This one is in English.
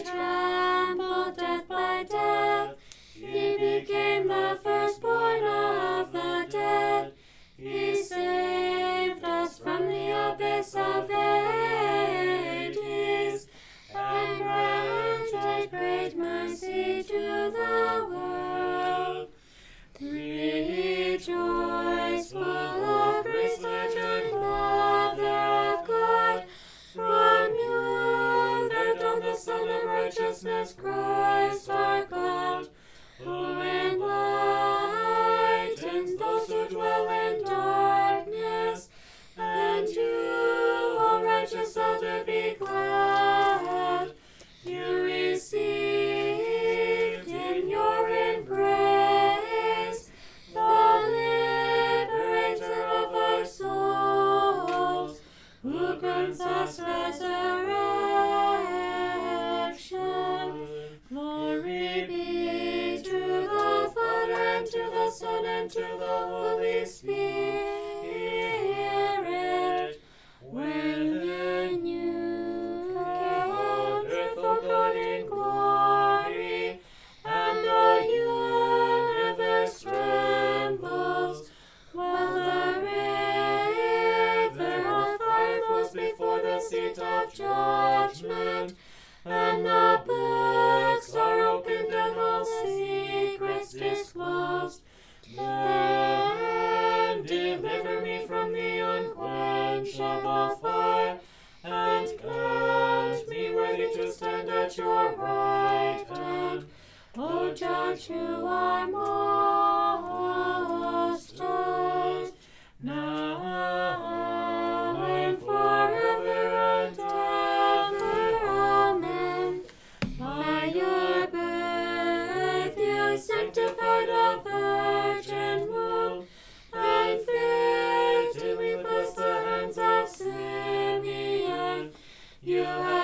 trampled death by death. He became the firstborn of the dead. He saved us from the abyss of Hades, and granted great mercy to the world. Rejoice, full of grace, and Mother of God. From you there dawned the Son of Righteousness, Christ our God, who enlightens those who dwell in darkness. And you, O righteous elder, be glad. You received in your embrace the liberator of our souls, who grants us resurrection. Glory be to the Father, and to the Son, and to the Holy Spirit. When you came, earth, O God, in glory, and the universe trembles, while the river of fire flows before the seat of judgment, and the books are opened and all secrets disclosed. Then deliver me from the unquenchable fire, and count me worthy to stand at your right hand, O Judge who are most just, now and forever and ever. Amen. By your birth you sanctified a virgin womb, and fittingly blessed the hands of Simeon. You have